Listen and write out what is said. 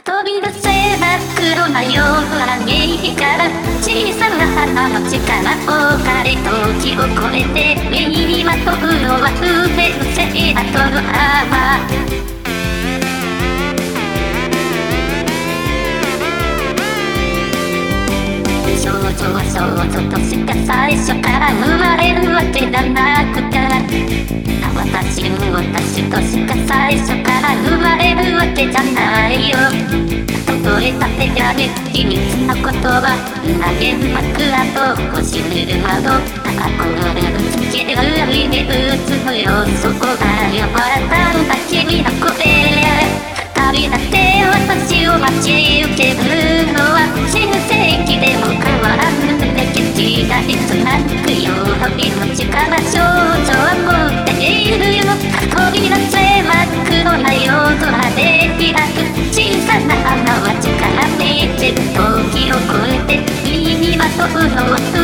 飛び出せ真っ黒な夜空に光る小さな花の力多かれ時を超えて目にまとうのは不変性アトムアーマー。少女は少女としか最初から生まれるわけじゃなくて、私としか最初から生まれるわけじゃないよ。例えたてやる秘密な言葉、投げ枕と星塗る窓、高くるぶつける海に映すよ。そこが呼ばれたんだ君の声。旅立って私を待ち受けるのは死ぬ世紀でも変わらぬ歴史がいつなくよ。命から少女は持っているよ。飛び出せ真っ黒な夜空で開く小さな花は力に散る時を超えて身にまとうのは